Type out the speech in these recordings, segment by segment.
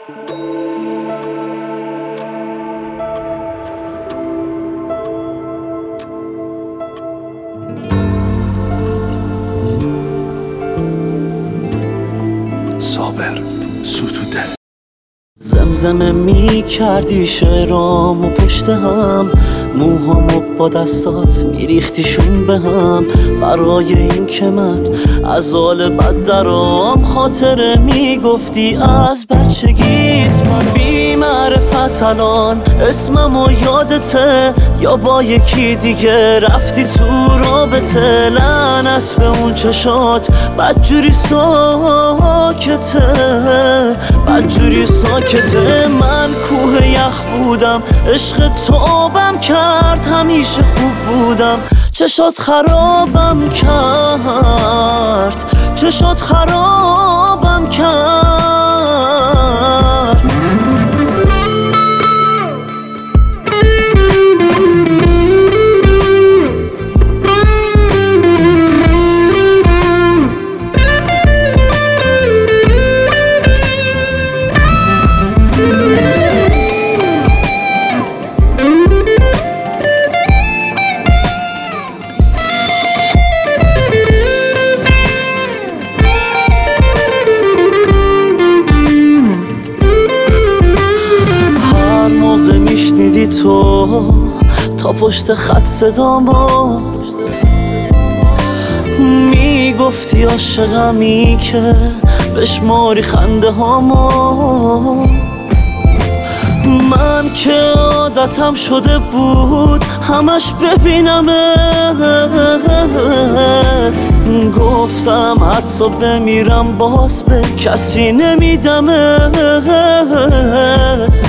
صابر ستوده. زمزمه می کردی شعرامو پشت هم، موهامو با دستات میریختیشون به هم، برای این که من از حال بد درام خاطره میگفتی از بچگیت. من بی معرفت الان اسممو یادته یا با یکی دیگه رفتی تو رابطه؟ لعنت به اون چشات بدجوری ساکته، بدجوری ساکته. من کوه یخ بودم، عشق تو آبم کرد، همیشه خوب بودم، چشات خرابم کرد، چشات خرابم کرد. تو تا پشت خط صدامو میگفتی عاشقمی که بشماری خنده هامو. من که عادتم شده بود همش ببینمت، گفتم حتی بمیرم باز به کسی نمیدمت.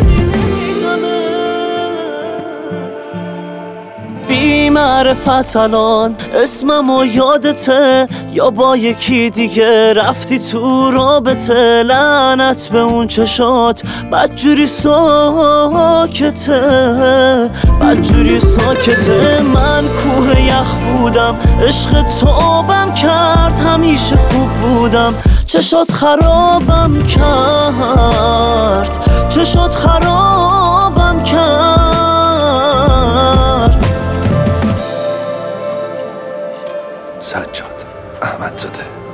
بی معرفت الان اسممو یادته یا با یکی دیگه رفتی تو رابطه؟ لعنت به اون چشات بدجوری ساکته، بدجوری ساکته. من کوه یخ بودم، عشق تو آبم کرد، همیشه خوب بودم، چشات خرابم کرد، چشات خرابم کرد. سجاد احمدزاده.